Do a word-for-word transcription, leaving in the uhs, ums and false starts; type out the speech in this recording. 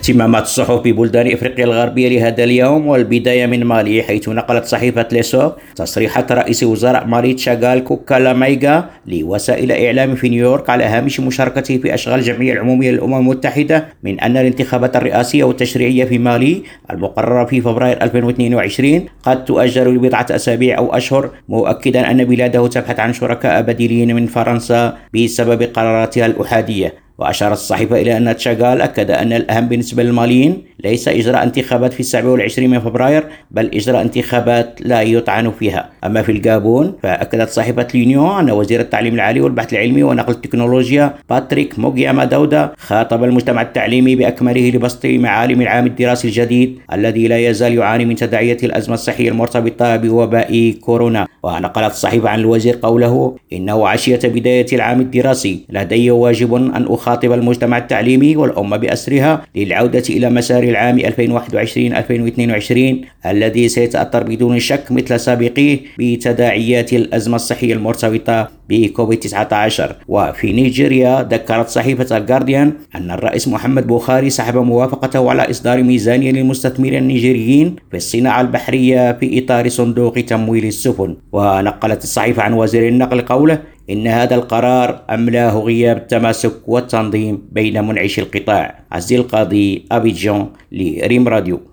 اهتمامات الصحف ببلدان إفريقيا الغربية لهذا اليوم، والبداية من مالي، حيث نقلت صحيفة ليسوك تصريحات رئيس وزراء مالي تشاغال كوكالا مايغا لوسائل إعلام في نيويورك على هامش مشاركته في أشغال الجمعية العمومية للأمم المتحدة من أن الانتخابات الرئاسية والتشريعية في مالي المقررة في فبراير ألفين واثنين وعشرين قد تؤجل لبضعة أسابيع أو أشهر، مؤكدا أن بلاده تبحث عن شركاء بديلين من فرنسا بسبب قراراتها الأحادية. وأشارت الصحيفة إلى أن تشاغال أكد أن الأهم بالنسبة للماليين ليس إجراء انتخابات في السابع والعشرين من فبراير، بل إجراء انتخابات لا يطعن فيها. أما في الجابون فأكدت صحيفة لينيو أن وزير التعليم العالي والبحث العلمي ونقل التكنولوجيا باتريك موغياما داودا خاطب المجتمع التعليمي بأكمله لبسط معالم العام الدراسي الجديد الذي لا يزال يعاني من تداعيات الأزمة الصحية المرتبطة بوباء كورونا. ونقلت الصحيفة عن الوزير قوله: إنه عشية بداية العام الدراسي لدي واجب أن أخاطب المجتمع التعليمي والأمة بأسرها للعودة إلى مسار العام ألفين وواحد وعشرين ألفين واثنين وعشرين الذي سيتأثر بدون شك مثل سابقيه بتداعيات الأزمة الصحية المرتبطة بكوفيد تسعة عشر. وفي نيجيريا ذكرت صحيفة الجارديان أن الرئيس محمد بوخاري سحب موافقته على إصدار ميزانية للمستثمرين النيجيريين في الصناعة البحرية في إطار صندوق تمويل السفن. ونقلت الصحيفة عن وزير النقل قوله: إن هذا القرار أملاه غياب التماسك والتنظيم بين منعش القطاع. عزيز القاضي، أبيجان، لريم راديو.